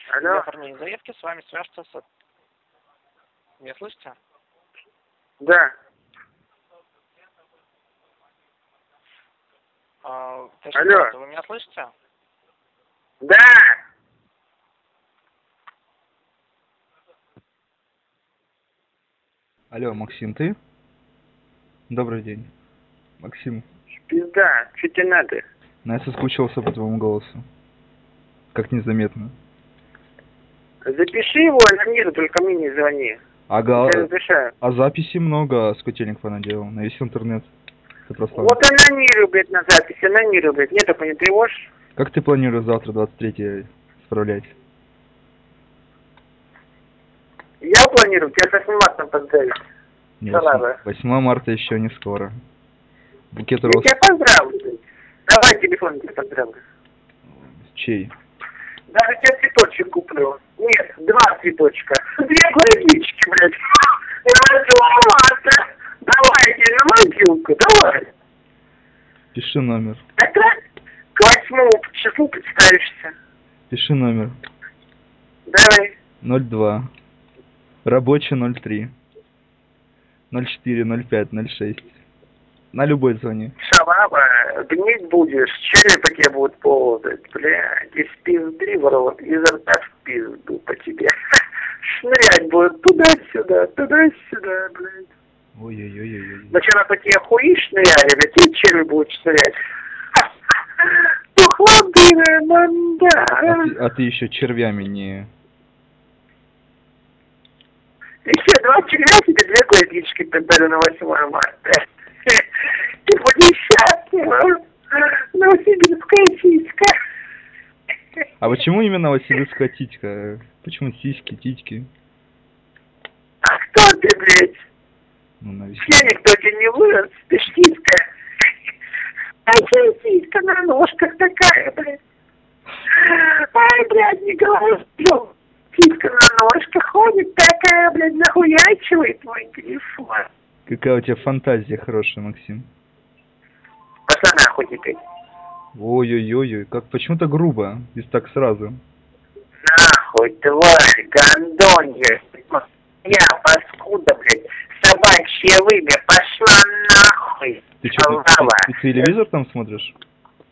Алло. Для оформления заявки с вами свяжется с... Меня слышите? Да. Алло. Вы меня слышите? Да. Алло, Максим, ты? Добрый день. Максим. Пизда, что тебе надо? Ну, я соскучился по твоему голосу. Как незаметно. Запиши его, анонизируй, только мне не звони. Ага. Я разрешаю. А записи много с котельник понаделал. На весь интернет. Ты просто... Вот анонируй, блядь, на запись, анонируй, блядь. Нет, только не тревожь. Как ты планируешь завтра, 23-е, справлять? Я планирую тебя с 8 марта поздравить. Не, Салава. 8 марта еще не скоро. Букет Я роз... тебя поздравлю, блядь. Давай телефон тебе поздравлю. Чей? Даже тебе цветочек куплю. Нет, 2 цветочка. 2 гвоздички, блядь. Я 8 марта. Давай, я тебе на могилку, давай. Пиши номер. Это к 8 числу представишься. Пиши номер. Давай. 02. Рабочий 03. 04, 05, 06. На любой звони. Шалава, гнить будешь, черви по тебе будут ползать, блядь, из пизды в рот, изо рта в пизду по тебе. Шнырять будут туда-сюда, блядь. Ой-ой-ой-ой. Сначала по тебе хуи шныряли, блядь, и черви будут шнырять. Тухлобиная манда. А ты еще червями не... Еще 2 червя тебе 2 гвоздички подарю на 8 марта. Ты будешь счастлива. Новосибирская сиська. А почему именно новосибирская титька? Почему сиськи, титьки? А кто ты, блядь? Ну, Я никто тебе не вырос, ты ж сиська. А че сиська на ножках такая, блядь? Ай, блядь, не говори. Сиська на ножках ходит такая, блядь, нахуячивает мой телефон. Какая у тебя фантазия хорошая, Максим. Пошла нахуй теперь. Ой-ой-ой, как почему-то грубо, если так сразу. Нахуй, тварь, гондонья. Я, паскуда, блядь, собачье вымя, пошла нахуй. Ты что, ты телевизор там смотришь?